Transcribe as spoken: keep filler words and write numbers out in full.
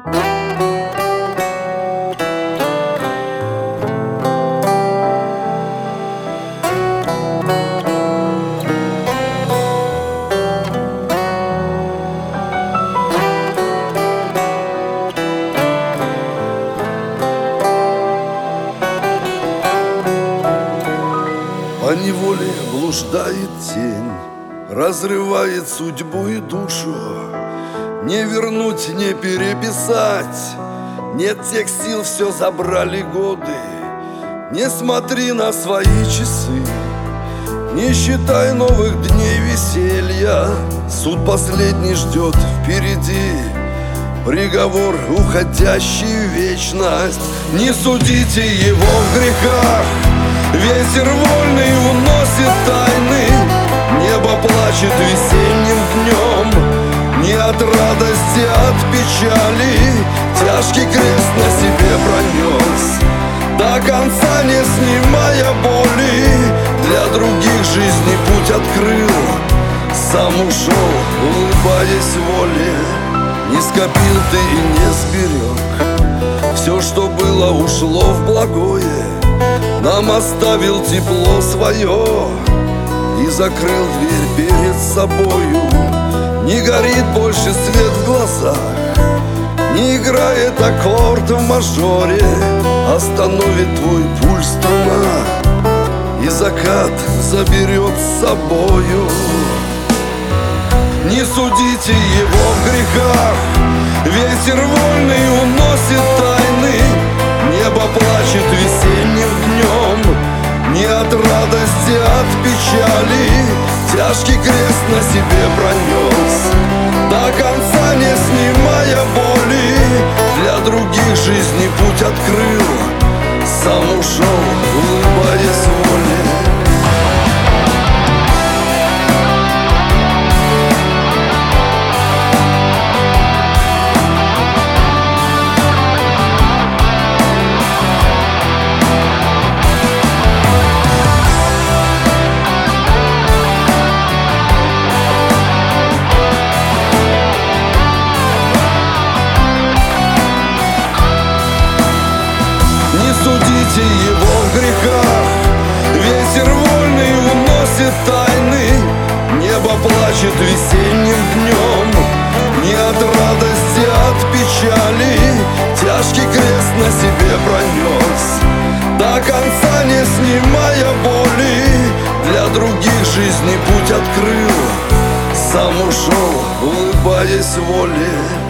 По неволе блуждает тень, разрывает судьбу и душу. Не вернуть, не переписать, нет тех сил, все забрали годы. Не смотри на свои часы, не считай новых дней веселья. Суд последний ждет впереди, приговор, уходящий в вечность. Не судите его в грехах, ветер вольный уносит тайны. Небо плачет весенним днем, не от радости, а от печали. Тяжкий крест на себе пронес, до конца не снимая боли. Для других жизни путь открыл, сам ушел, улыбаясь воле. Не скопил ты и не сберег, все, что было, ушло в благое. Нам оставил тепло свое и закрыл дверь перед собою. Не горит больше свет в глазах, не играет аккорд в мажоре. Остановит твой пульс струна, и закат заберет с собою. Не судите его в грехах, ветер вольный уносит тайны. Небо плачет весенним днем, не от радости, а от печали. Тяжкий крест на себе пронес, до конца не снимая боли. Для других жизни путь открыл, сам ушел, улыбаясь воле. Судите его в грехах, ветер вольный уносит тайны. Небо плачет весенним днем, не от радости, а от печали. Тяжкий крест на себе пронес, до конца не снимая боли. Для других жизни путь открыл, сам ушел, улыбаясь воле.